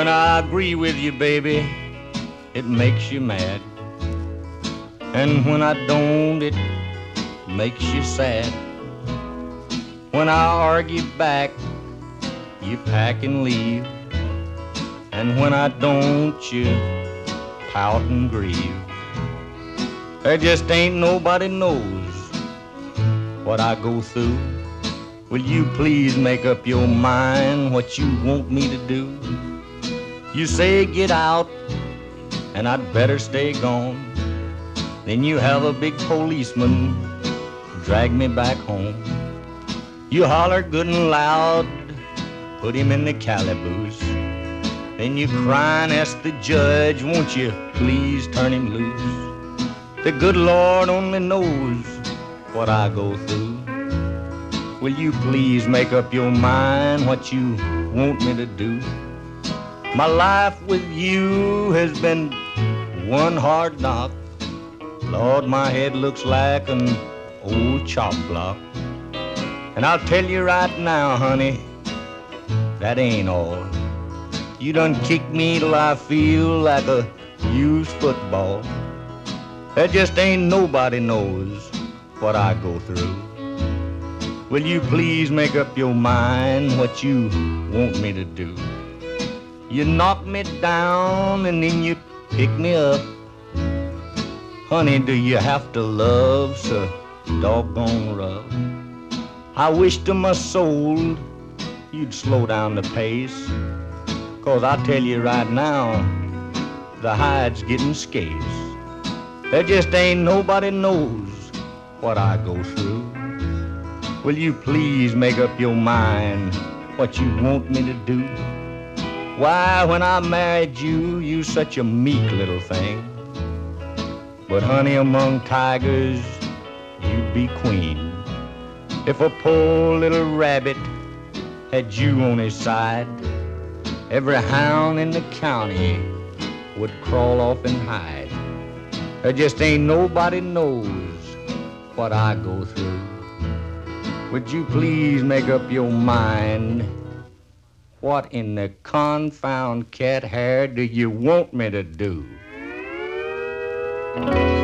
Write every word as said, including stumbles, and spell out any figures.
When I agree with you, baby, it makes you mad. And when I don't, it makes you sad. When I argue back, you pack and leave. And when I don't, you pout and grieve. There just ain't nobody knows what I go through. Will you please make up your mind what you want me to do? You say get out and I'd better stay gone. Then you have a big policeman drag me back home. You holler good and loud, put him in the calaboose. Then you cry and ask the judge, won't you please turn him loose? The good Lord only knows what I go through. Will you please make up your mind what you want me to do? My life with you has been one hard knock. Lord, my head looks like an old chop block. And I'll tell you right now, honey, that ain't all. You done kicked me till I feel like a used football. There just ain't nobody knows what I go through. Will you please make up your mind what you want me to do? You knock me down and then you pick me up. Honey, do you have to love so doggone rough? I wish to my soul you'd slow down the pace, 'cause I tell you right now, the hide's getting scarce. There just ain't nobody knows what I go through. Will you please make up your mind what you want me to do? Why, when I married you, you such a meek little thing. But honey, among tigers, you'd be queen. If a poor little rabbit had you on his side, every hound in the county would crawl off and hide. There just ain't nobody knows what I go through. Would you please make up your mind? What in the confound cat hair do you want me to do?